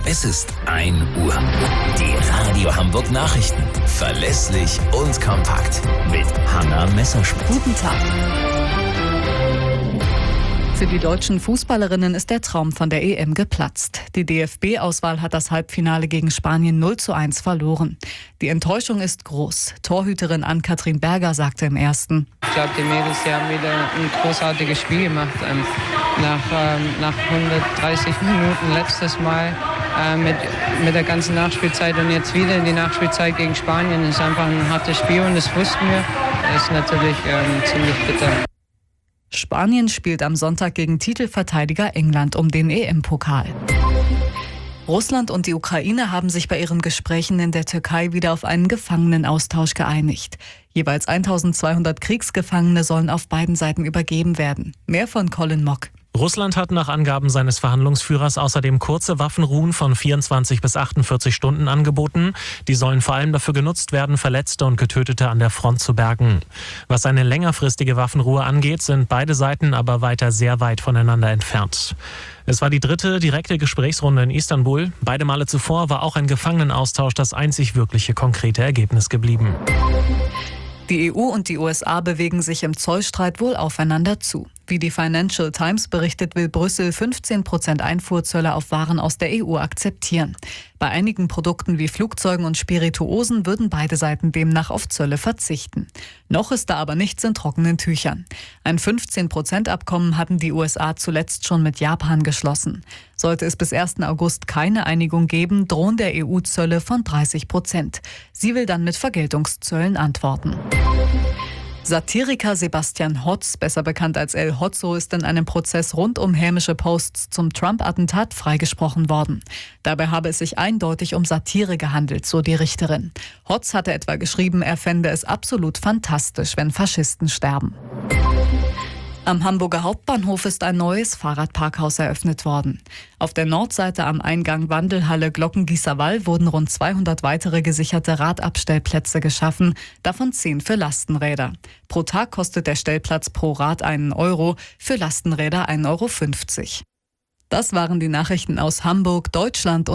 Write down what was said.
Es ist 1 Uhr. Die Radio Hamburg Nachrichten. Verlässlich und kompakt. Mit Hanna Messerschmidt. Guten Tag. Für die deutschen Fußballerinnen ist der Traum von der EM geplatzt. Die DFB-Auswahl hat das Halbfinale gegen Spanien 0:1 verloren. Die Enttäuschung ist groß. Torhüterin Ann-Kathrin Berger sagte im Ersten: Ich glaube, die Mädels, die haben wieder ein großartiges Spiel gemacht. Nach 130 Minuten letztes Mal mit der ganzen Nachspielzeit und jetzt wieder in die Nachspielzeit gegen Spanien. Das ist einfach ein hartes Spiel und das wussten wir. Das ist natürlich ziemlich bitter. Spanien spielt am Sonntag gegen Titelverteidiger England um den EM-Pokal. Russland und die Ukraine haben sich bei ihren Gesprächen in der Türkei wieder auf einen Gefangenenaustausch geeinigt. Jeweils 1200 Kriegsgefangene sollen auf beiden Seiten übergeben werden. Mehr von Colin Mock. Russland hat nach Angaben seines Verhandlungsführers außerdem kurze Waffenruhen von 24 bis 48 Stunden angeboten. Die sollen vor allem dafür genutzt werden, Verletzte und Getötete an der Front zu bergen. Was eine längerfristige Waffenruhe angeht, sind beide Seiten aber weiter sehr weit voneinander entfernt. Es war die dritte direkte Gesprächsrunde in Istanbul. Beide Male zuvor war auch ein Gefangenenaustausch das einzig wirkliche konkrete Ergebnis geblieben. Die EU und die USA bewegen sich im Zollstreit wohl aufeinander zu. Wie die Financial Times berichtet, will Brüssel 15% Einfuhrzölle auf Waren aus der EU akzeptieren. Bei einigen Produkten wie Flugzeugen und Spirituosen würden beide Seiten demnach auf Zölle verzichten. Noch ist da aber nichts in trockenen Tüchern. Ein 15%-Abkommen hatten die USA zuletzt schon mit Japan geschlossen. Sollte es bis 1. August keine Einigung geben, drohen der EU Zölle von 30%. Sie will dann mit Vergeltungszöllen antworten. Satiriker Sebastian Hotz, besser bekannt als El Hotzo, ist in einem Prozess rund um hämische Posts zum Trump-Attentat freigesprochen worden. Dabei habe es sich eindeutig um Satire gehandelt, so die Richterin. Hotz hatte etwa geschrieben, er fände es absolut fantastisch, wenn Faschisten sterben. Am Hamburger Hauptbahnhof ist ein neues Fahrradparkhaus eröffnet worden. Auf der Nordseite am Eingang Wandelhalle Glockengießer Wall wurden rund 200 weitere gesicherte Radabstellplätze geschaffen, davon 10 für Lastenräder. Pro Tag kostet der Stellplatz pro Rad 1 Euro, für Lastenräder 1,50 Euro. Das waren die Nachrichten aus Hamburg, Deutschland und